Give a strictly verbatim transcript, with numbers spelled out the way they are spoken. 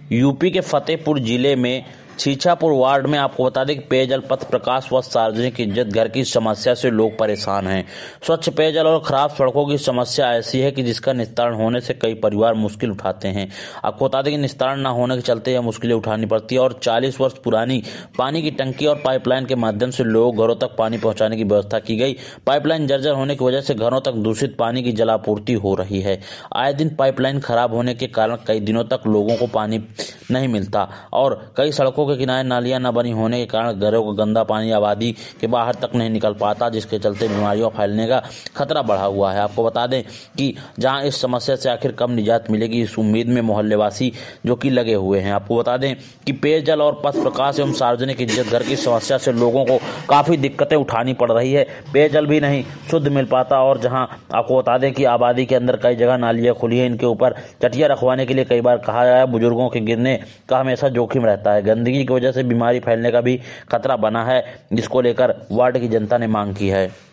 UP के फतेहपुर जिले में छीछापुर वार्ड में आपको बता दें कि पेयजल, पथ प्रकाश व सार्वजनिक इज्जत घर की समस्या से लोग परेशान हैं। स्वच्छ पेयजल और खराब सड़कों की समस्या ऐसी है कि जिसका निस्तारण होने से कई परिवार मुश्किल उठाते हैं। आपको बता दें कि निस्तारण न होने के चलते यह मुश्किलें उठानी पड़ती है और चालीस वर्ष पुरानी पानी की टंकी और पाइपलाइन के माध्यम से लोग घरों तक पानी पहुंचाने की व्यवस्था की गई। पाइपलाइन जर्जर होने की वजह से घरों तक दूषित पानी की जलापूर्ति हो रही है। आए दिन पाइपलाइन खराब होने के कारण कई दिनों तक लोगों को पानी नहीं मिलता और कई सड़कों के किनारे नालियां न बनी होने के कारण घरों का गंदा पानी आबादी के बाहर तक नहीं निकल पाता, जिसके चलते बीमारियों फैलने का खतरा बढ़ा हुआ है। आपको बता दें कि जहां इस समस्या से आखिर कब निजात मिलेगी, इस उम्मीद में मोहल्लेवासी जो कि लगे हुए हैं। आपको बता दें कि पेयजल और पथ प्रकाश एवं सार्वजनिक इज्जत घर की समस्या से लोगों को काफी दिक्कतें उठानी पड़ रही है। पेयजल भी नहीं शुद्ध मिल पाता और जहाँ आपको बता दें कि आबादी के अंदर कई जगह नालियां खुली है, इनके ऊपर चटिया रखवाने के लिए कई बार कहा गया है। बुजुर्गों के गिरने का हमेशा जोखिम रहता है। गंदगी की वजह से बीमारी फैलने का भी खतरा बना है, जिसको लेकर वार्ड की जनता ने मांग की है।